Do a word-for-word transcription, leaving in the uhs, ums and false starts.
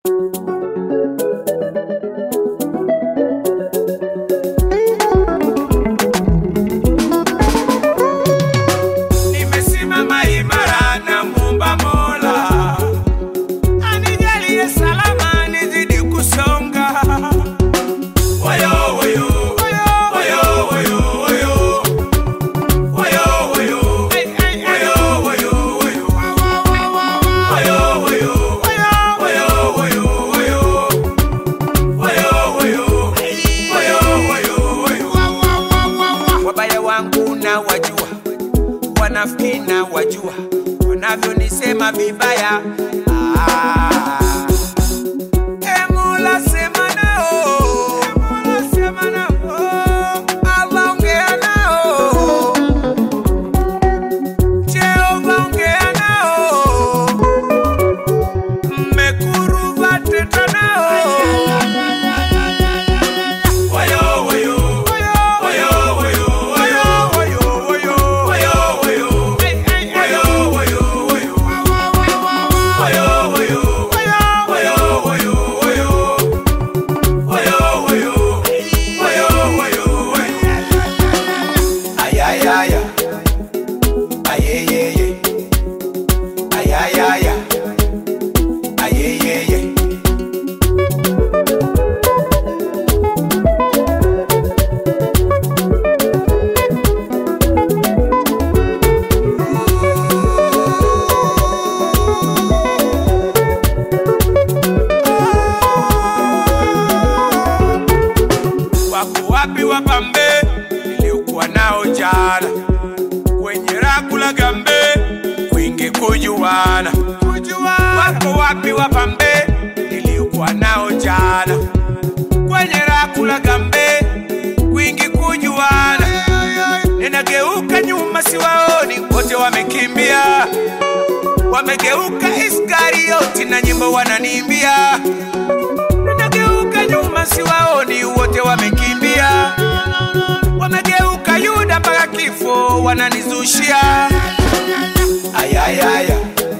Wanafikina wajua wanavyonisema vibaya. Ah, Mola sema nao, Mola sema nao, Allah ongea nao, Jehova ongea nao, mmekuruva teta nao. Wapi wapambe niliokuwa nao jana, kwenye rakula gambe wingi kujuana. Wako wapi wapambe niliokuwa nao jana, kwenye rakula gambe wingi kujuana. Ninageuka nyuma siwaoni, wote wamekimbia, wamegeuka Iskarioti na nyimbo wananiimbia. Ninageuka nyuma siwaoni, wote wamekimbia, wamegeuka Yuda mpaka kifo wananizushia. Ayayaya